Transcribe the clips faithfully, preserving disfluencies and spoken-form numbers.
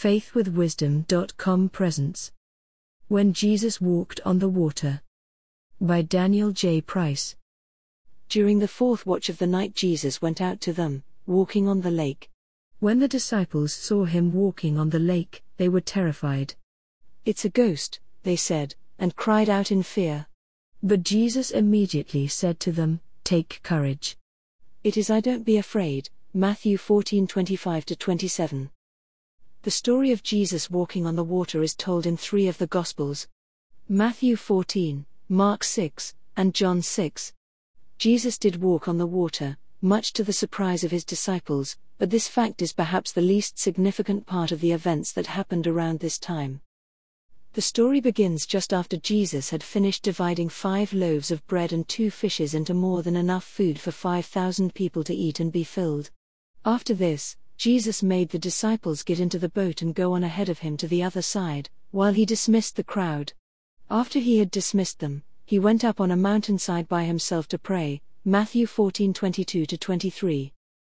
faith with wisdom dot com presents When Jesus Walked on the Water by Daniel J. Price. During the fourth watch of the night Jesus went out to them, walking on the lake. When the disciples saw him walking on the lake, they were terrified. "It's a ghost," they said, and cried out in fear. But Jesus immediately said to them, "Take courage. It is I, don't be afraid." Matthew fourteen twenty-five to twenty-seven. The story of Jesus walking on the water is told in three of the Gospels: Matthew fourteen, Mark six, and John six. Jesus did walk on the water, much to the surprise of his disciples, but this fact is perhaps the least significant part of the events that happened around this time. The story begins just after Jesus had finished dividing five loaves of bread and two fishes into more than enough food for five thousand people to eat and be filled. After this, Jesus made the disciples get into the boat and go on ahead of him to the other side, while he dismissed the crowd. After he had dismissed them, he went up on a mountainside by himself to pray, Matthew fourteen twenty-two to twenty-three.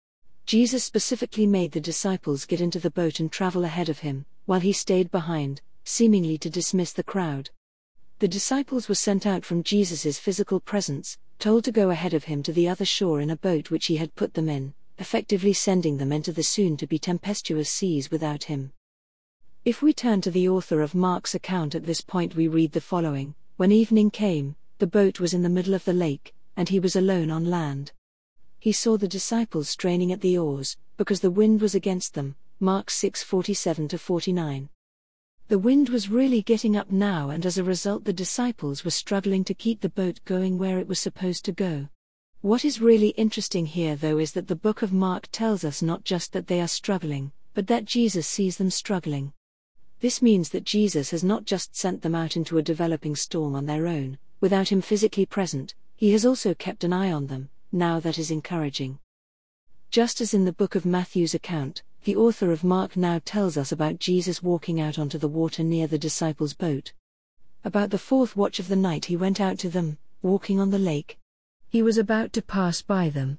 Jesus specifically made the disciples get into the boat and travel ahead of him, while he stayed behind, seemingly to dismiss the crowd. The disciples were sent out from Jesus' physical presence, told to go ahead of him to the other shore in a boat which he had put them in, effectively sending them into the soon-to-be tempestuous seas without him. If we turn to the author of Mark's account at this point, we read the following: "When evening came, the boat was in the middle of the lake, and he was alone on land. He saw the disciples straining at the oars, because the wind was against them." Mark six forty-seven to forty-nine. The wind was really getting up now, and as a result the disciples were struggling to keep the boat going where it was supposed to go. What is really interesting here though is that the book of Mark tells us not just that they are struggling, but that Jesus sees them struggling. This means that Jesus has not just sent them out into a developing storm on their own, without him physically present. He has also kept an eye on them. Now that is encouraging. Just as in the book of Matthew's account, the author of Mark now tells us about Jesus walking out onto the water near the disciples' boat. About the fourth watch of the night he went out to them, walking on the lake. He was about to pass by them.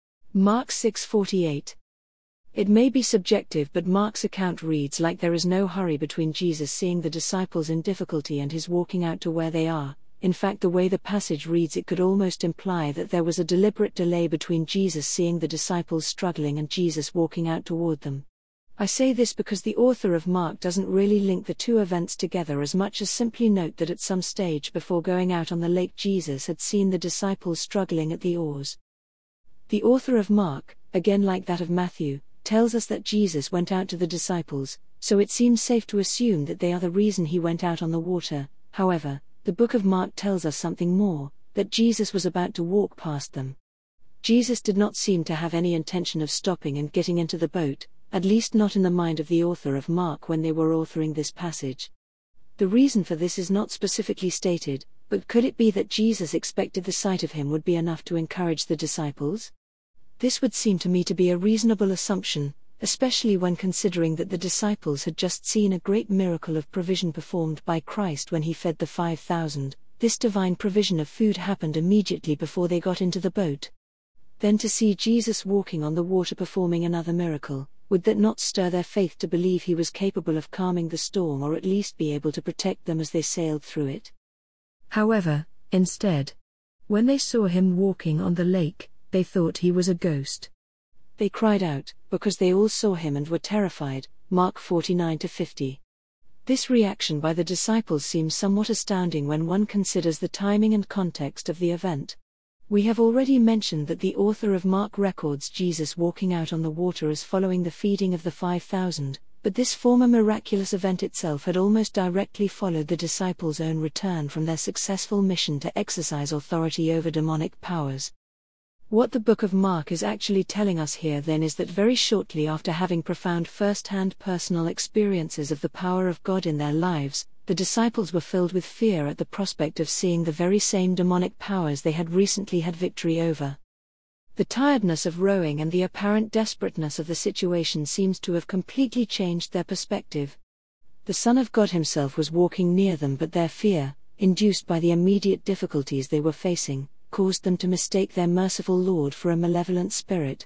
Mark six forty-eight. It may be subjective, but Mark's account reads like there is no hurry between Jesus seeing the disciples in difficulty and his walking out to where they are. In fact, the way the passage reads, it could almost imply that there was a deliberate delay between Jesus seeing the disciples struggling and Jesus walking out toward them. I say this because the author of Mark doesn't really link the two events together as much as simply note that at some stage before going out on the lake Jesus had seen the disciples struggling at the oars. The author of Mark, again like that of Matthew, tells us that Jesus went out to the disciples, so it seems safe to assume that they are the reason he went out on the water. However, the book of Mark tells us something more, that Jesus was about to walk past them. Jesus did not seem to have any intention of stopping and getting into the boat, at least not in the mind of the author of Mark when they were authoring this passage. The reason for this is not specifically stated, but could it be that Jesus expected the sight of him would be enough to encourage the disciples? This would seem to me to be a reasonable assumption, especially when considering that the disciples had just seen a great miracle of provision performed by Christ when he fed the five thousand. This divine provision of food happened immediately before they got into the boat. Then to see Jesus walking on the water performing another miracle, would that not stir their faith to believe he was capable of calming the storm, or at least be able to protect them as they sailed through it? However, instead, when they saw him walking on the lake, they thought he was a ghost. They cried out, because they all saw him and were terrified. Mark forty-nine to fifty. This reaction by the disciples seems somewhat astounding when one considers the timing and context of the event. We have already mentioned that the author of Mark records Jesus walking out on the water as following the feeding of the five thousand, but this former miraculous event itself had almost directly followed the disciples' own return from their successful mission to exercise authority over demonic powers. What the book of Mark is actually telling us here then is that very shortly after having profound first-hand personal experiences of the power of God in their lives, the disciples were filled with fear at the prospect of seeing the very same demonic powers they had recently had victory over. The tiredness of rowing and the apparent desperateness of the situation seems to have completely changed their perspective. The Son of God himself was walking near them, but their fear, induced by the immediate difficulties they were facing, caused them to mistake their merciful Lord for a malevolent spirit.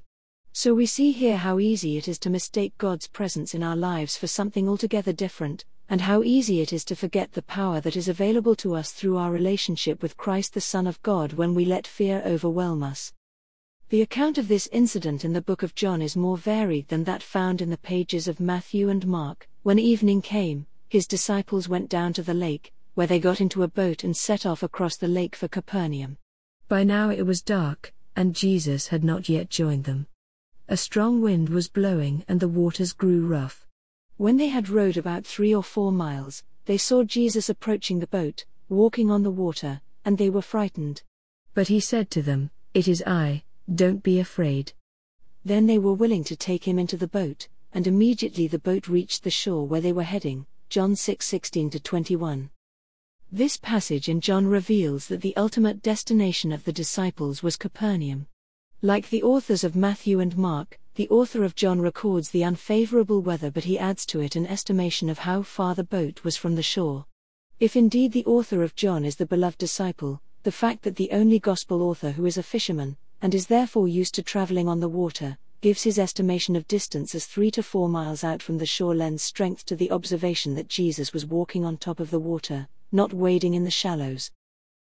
So we see here how easy it is to mistake God's presence in our lives for something altogether different, and how easy it is to forget the power that is available to us through our relationship with Christ the Son of God when we let fear overwhelm us. The account of this incident in the book of John is more varied than that found in the pages of Matthew and Mark. When evening came, his disciples went down to the lake, where they got into a boat and set off across the lake for Capernaum. By now it was dark, and Jesus had not yet joined them. A strong wind was blowing and the waters grew rough. When they had rowed about three or four miles, they saw Jesus approaching the boat, walking on the water, and they were frightened. But he said to them, "It is I, don't be afraid." Then they were willing to take him into the boat, and immediately the boat reached the shore where they were heading. John six sixteen to twenty-one. This passage in John reveals that the ultimate destination of the disciples was Capernaum. Like the authors of Matthew and Mark, the author of John records the unfavorable weather, but he adds to it an estimation of how far the boat was from the shore. If indeed the author of John is the beloved disciple, the fact that the only gospel author who is a fisherman, and is therefore used to traveling on the water, gives his estimation of distance as three to four miles out from the shore lends strength to the observation that Jesus was walking on top of the water, not wading in the shallows.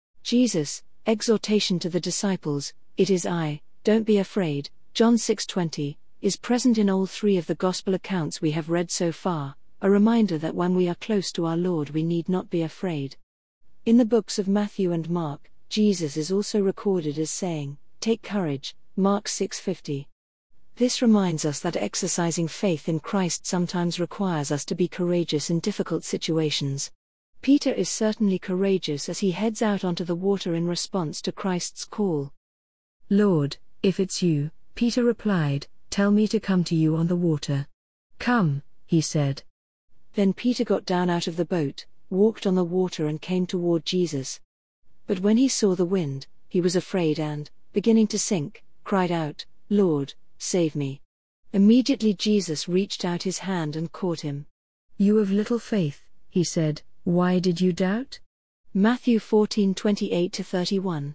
Jesus' exhortation to the disciples, "It is I, don't be afraid," John six twenty, is present in all three of the gospel accounts we have read so far, a reminder that when we are close to our Lord we need not be afraid. In the books of Matthew and Mark, Jesus is also recorded as saying, "Take courage," Mark six fifty. This reminds us that exercising faith in Christ sometimes requires us to be courageous in difficult situations. Peter is certainly courageous as he heads out onto the water in response to Christ's call. "Lord, if it's you," Peter replied, "tell me to come to you on the water." "Come," he said. Then Peter got down out of the boat, walked on the water and came toward Jesus. But when he saw the wind, he was afraid and, beginning to sink, cried out, "Lord, save me." Immediately Jesus reached out his hand and caught him. "You of little faith," he said, "why did you doubt?" Matthew fourteen twenty-eight to thirty-one.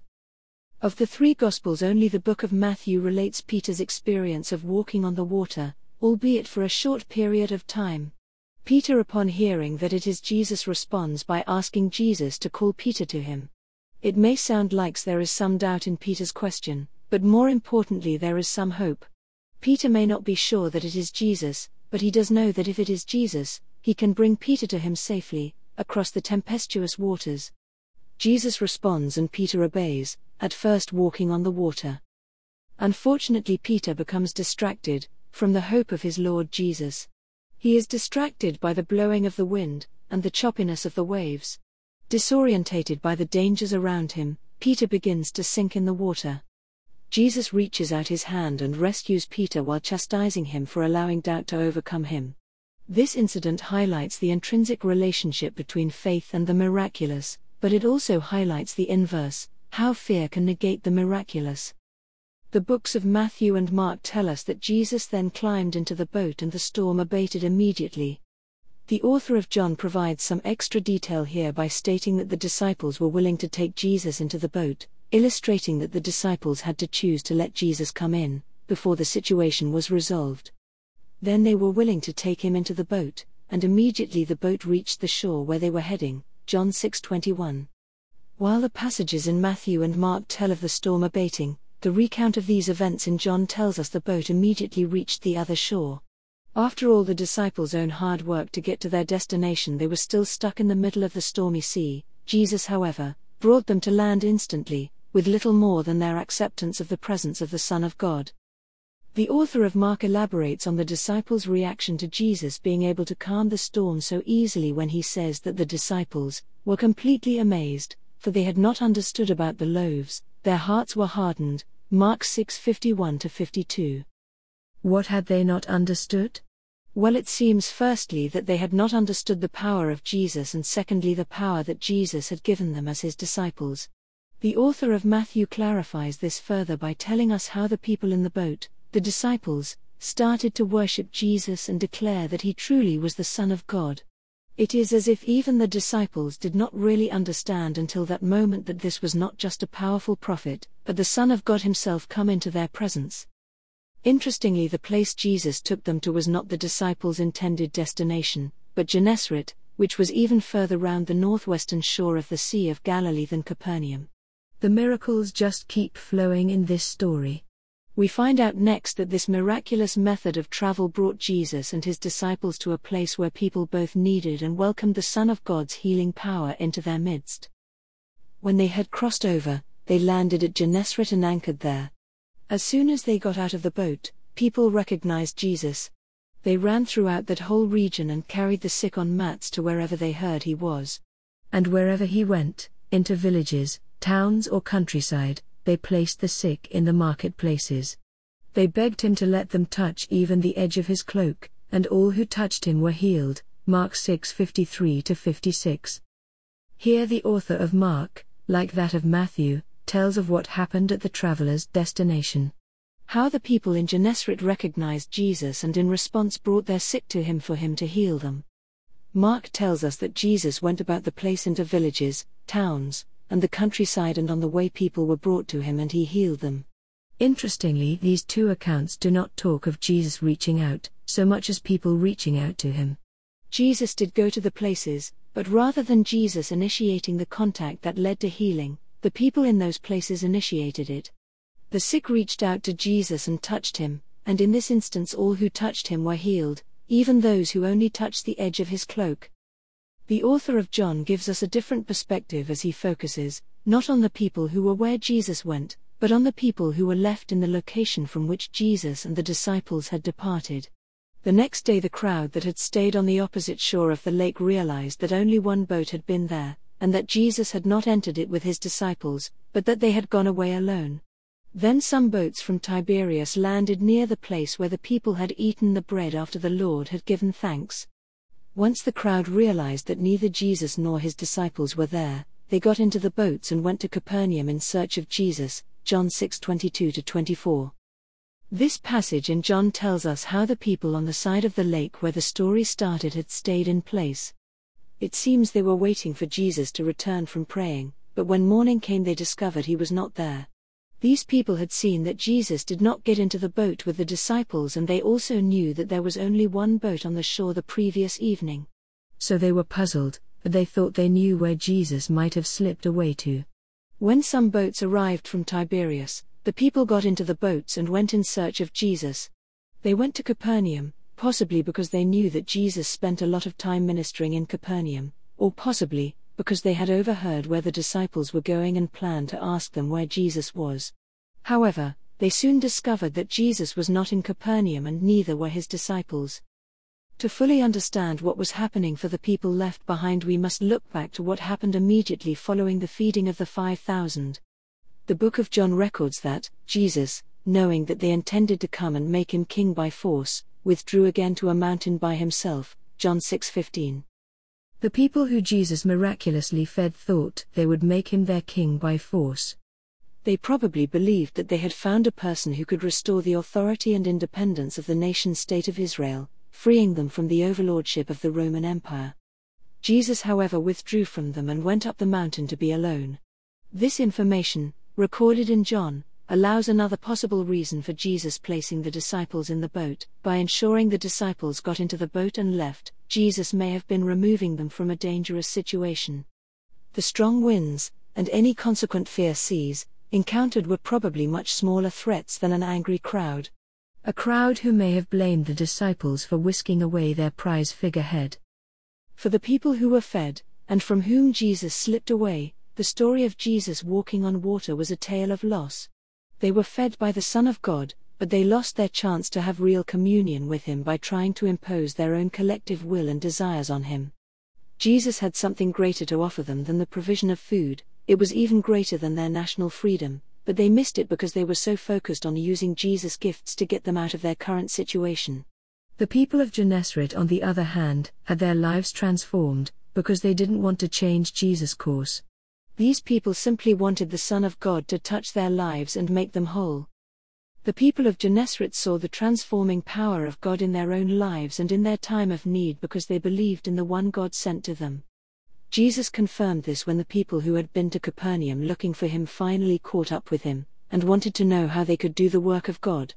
Of the three Gospels, only the book of Matthew relates Peter's experience of walking on the water, albeit for a short period of time. Peter, upon hearing that it is Jesus, responds by asking Jesus to call Peter to him. It may sound like there is some doubt in Peter's question, but more importantly there is some hope. Peter may not be sure that it is Jesus, but he does know that if it is Jesus, he can bring Peter to him safely, across the tempestuous waters. Jesus responds and Peter obeys, at first walking on the water. Unfortunately, Peter becomes distracted from the hope of his Lord Jesus. He is distracted by the blowing of the wind and the choppiness of the waves. Disorientated by the dangers around him, Peter begins to sink in the water. Jesus reaches out his hand and rescues Peter while chastising him for allowing doubt to overcome him. This incident highlights the intrinsic relationship between faith and the miraculous, but it also highlights the inverse, how fear can negate the miraculous. The books of Matthew and Mark tell us that Jesus then climbed into the boat and the storm abated immediately. The author of John provides some extra detail here by stating that the disciples were willing to take Jesus into the boat, illustrating that the disciples had to choose to let Jesus come in, before the situation was resolved. Then they were willing to take him into the boat, and immediately the boat reached the shore where they were heading, John six twenty-one. While the passages in Matthew and Mark tell of the storm abating, the recount of these events in John tells us the boat immediately reached the other shore. After all the disciples' own hard work to get to their destination, they were still stuck in the middle of the stormy sea. Jesus, however, brought them to land instantly, with little more than their acceptance of the presence of the Son of God. The author of Mark elaborates on the disciples' reaction to Jesus being able to calm the storm so easily when he says that the disciples were completely amazed, for they had not understood about the loaves, their hearts were hardened, Mark six fifty-one to fifty-two. What had they not understood? Well, it seems firstly that they had not understood the power of Jesus, and secondly the power that Jesus had given them as his disciples. The author of Matthew clarifies this further by telling us how the people in the boat, the disciples, started to worship Jesus and declare that he truly was the Son of God. It is as if even the disciples did not really understand until that moment that this was not just a powerful prophet, but the Son of God himself come into their presence. Interestingly, the place Jesus took them to was not the disciples' intended destination, but Gennesaret, which was even further round the northwestern shore of the Sea of Galilee than Capernaum. The miracles just keep flowing in this story. We find out next that this miraculous method of travel brought Jesus and his disciples to a place where people both needed and welcomed the Son of God's healing power into their midst. When they had crossed over, they landed at Gennesaret and anchored there. As soon as they got out of the boat, people recognized Jesus. They ran throughout that whole region and carried the sick on mats to wherever they heard he was. And wherever he went, into villages, towns or countryside, they placed the sick in the marketplaces. They begged him to let them touch even the edge of his cloak, and all who touched him were healed. Mark six fifty-three to fifty-six. Here the author of Mark, like that of Matthew, tells of what happened at the traveler's destination. How the people in Gennesaret recognized Jesus and in response brought their sick to him for him to heal them. Mark tells us that Jesus went about the place into villages, towns, and the countryside, and on the way people were brought to him and he healed them. Interestingly, these two accounts do not talk of Jesus reaching out, so much as people reaching out to him. Jesus did go to the places, but rather than Jesus initiating the contact that led to healing, the people in those places initiated it. The sick reached out to Jesus and touched him, and in this instance all who touched him were healed, even those who only touched the edge of his cloak. The author of John gives us a different perspective as he focuses, not on the people who were where Jesus went, but on the people who were left in the location from which Jesus and the disciples had departed. The next day the crowd that had stayed on the opposite shore of the lake realized that only one boat had been there, and that Jesus had not entered it with his disciples, but that they had gone away alone. Then some boats from Tiberias landed near the place where the people had eaten the bread after the Lord had given thanks. Once the crowd realized that neither Jesus nor his disciples were there, they got into the boats and went to Capernaum in search of Jesus. John six twenty-two to twenty-four. This passage in John tells us how the people on the side of the lake where the story started had stayed in place. It seems they were waiting for Jesus to return from praying, but when morning came they discovered he was not there. These people had seen that Jesus did not get into the boat with the disciples, and they also knew that there was only one boat on the shore the previous evening. So they were puzzled, but they thought they knew where Jesus might have slipped away to. When some boats arrived from Tiberias, the people got into the boats and went in search of Jesus. They went to Capernaum, possibly because they knew that Jesus spent a lot of time ministering in Capernaum, or possibly because they had overheard where the disciples were going and planned to ask them where Jesus was. However, they soon discovered that Jesus was not in Capernaum and neither were his disciples. To fully understand what was happening for the people left behind, we must look back to what happened immediately following the feeding of the five thousand. The book of John records that Jesus, knowing that they intended to come and make him king by force, withdrew again to a mountain by himself. John six fifteen. The people who Jesus miraculously fed thought they would make him their king by force. They probably believed that they had found a person who could restore the authority and independence of the nation-state of Israel, freeing them from the overlordship of the Roman Empire. Jesus, however, withdrew from them and went up the mountain to be alone. This information, recorded in John, allows another possible reason for Jesus placing the disciples in the boat. By ensuring the disciples got into the boat and left, Jesus may have been removing them from a dangerous situation. The strong winds, and any consequent fierce seas, encountered were probably much smaller threats than an angry crowd. A crowd who may have blamed the disciples for whisking away their prize figurehead. For the people who were fed, and from whom Jesus slipped away, the story of Jesus walking on water was a tale of loss. They were fed by the Son of God, but they lost their chance to have real communion with him by trying to impose their own collective will and desires on him. Jesus had something greater to offer them than the provision of food. It was even greater than their national freedom, but they missed it because they were so focused on using Jesus' gifts to get them out of their current situation. The people of Gennesaret, on the other hand, had their lives transformed, because they didn't want to change Jesus' course. These people simply wanted the Son of God to touch their lives and make them whole. The people of Gennesaret saw the transforming power of God in their own lives and in their time of need because they believed in the one God sent to them. Jesus confirmed this when the people who had been to Capernaum looking for him finally caught up with him, and wanted to know how they could do the work of God.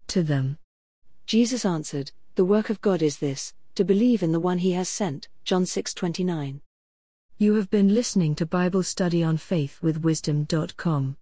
to them. Jesus answered, "The work of God is this, to believe in the one he has sent." John six twenty-nine. You have been listening to Bible Study on Faith with Wisdom dot com.